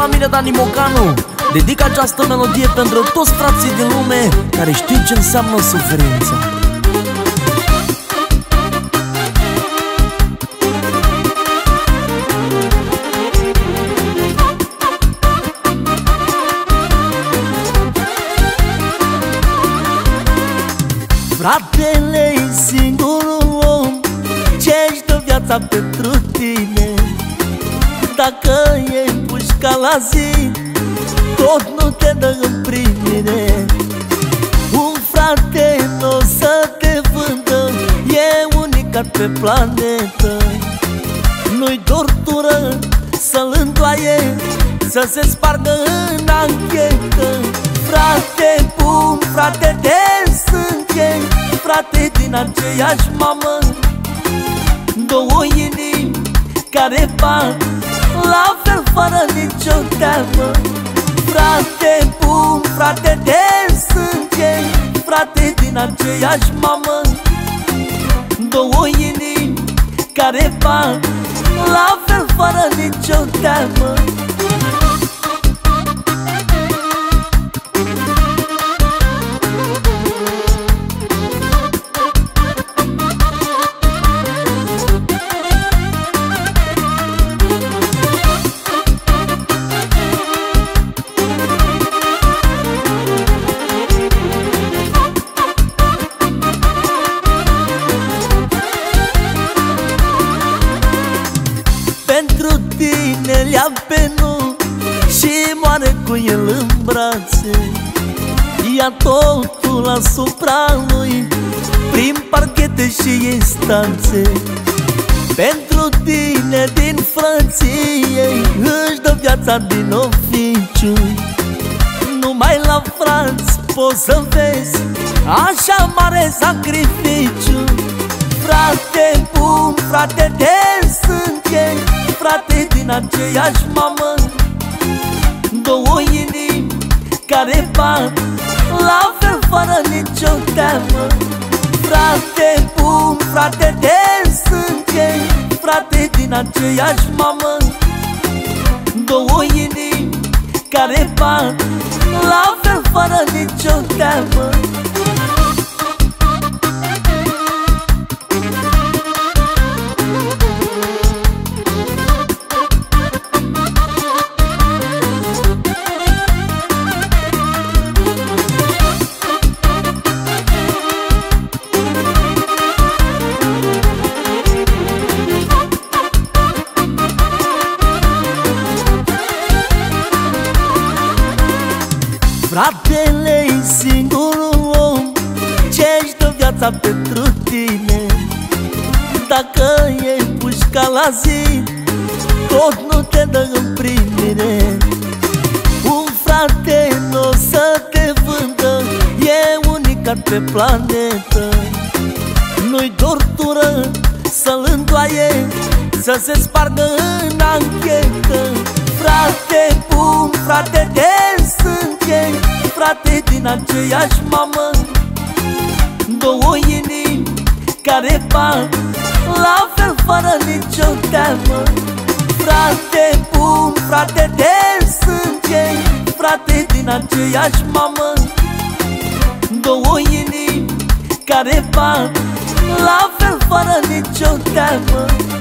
la mine, Dani Mocanu. Dedic această melodie pentru toți frații din lume care știu ce înseamnă suferința. Fratele-i singurul om ce-și dă viața pentru tine. Dacă e pușca la zi, tot nu te dă în primire. Un frate n-o să te vândă, e unicat pe planetă. Nu-i tortură să-l îndoaie, să se spargă în anchetă. Frate bun, frate de sânge, frate din aceeași mamă, două inimi care bat la fel fără nicio teamă. Frate bun, frate de sânge, frate din aceeași mamă, două inimi care bat la fel fără nicio teamă. Pentru tine le-am pe nu și moare cu el în brațe. Ia totul asupra lui prin parchete și instanțe. Pentru tine din frăție își dă viața din oficiu. Numai la frați poți să vezi așa mare sacrificiu. Frate bun, frate de sânge, frate din aceeași mamă, două inimi care bat la fel fără nicio teamă. Frate bun, frate de sânge, frate din aceeași mamă, două inimi care bat la fel fără nicio teamă. Fratele-i singurul om ce-și dă viața pentru tine. Dacă e pușca la zi, tot nu te dă în primire. Un frate n-o să te vândă, e unicat pe planetă. Nu-i tortură să-l îndoaie, să se spargă în anchetă. Frate bun, frate de sânge, frate din aceeași mamă, două inimi care bat la fel fără nicio teamă. Frate bun, frate de sânge, frate din aceeași mamă, două inimi care bat la fel fără nicio teamă.